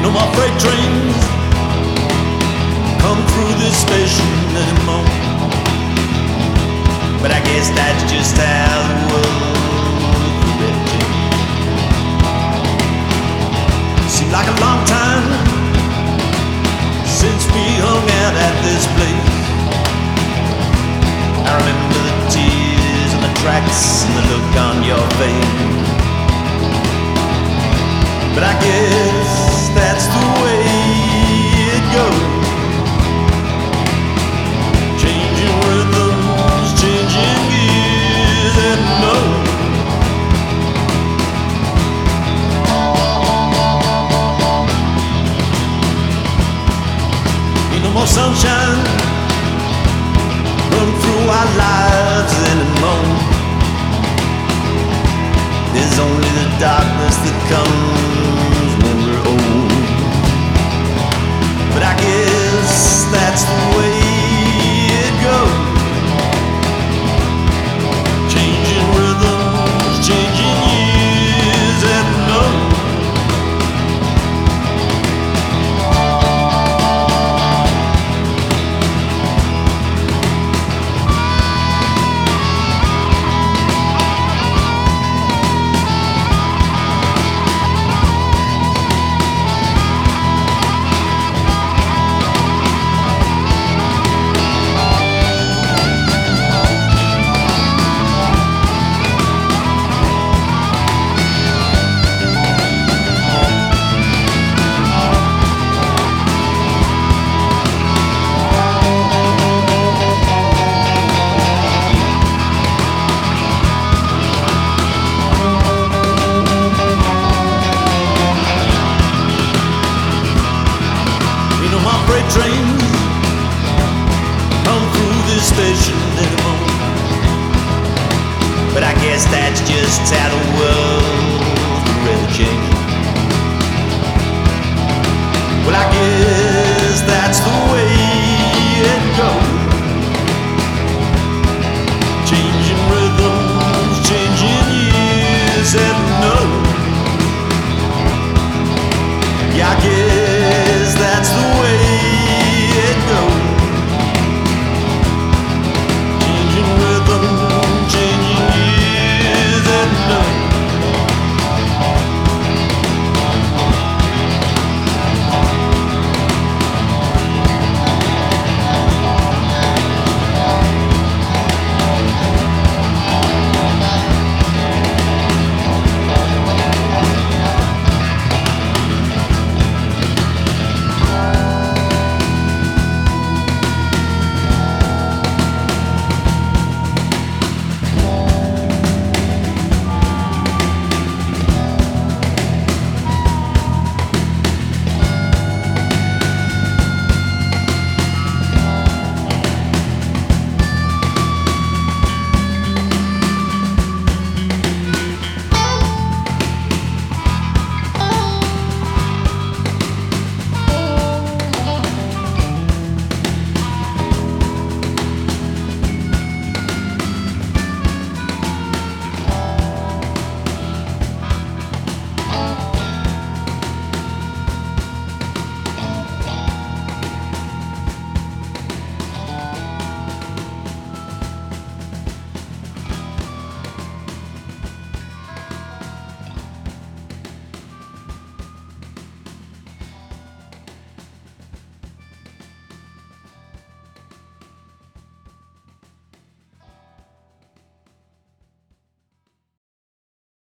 No more freight trains come through this station anymore. But I guess that's just how the world really changed. Seemed like a long time since we hung out at this place. I remember the tears and the tracks and the look on your face. But I guess that's the way it goes. Changing rhythms, changing gears, and no. Ain't no more sunshine run through our lives anymore. There's only the darkness that comes when we're old. But I guess that's the way it goes. Changing rhythms, changing years, and no. Freight trains come through this station anymore. But I guess that's just how the world really changed. Well, I guess that's the way it goes. Changing rhythms, changing years, and no. Yeah, I guess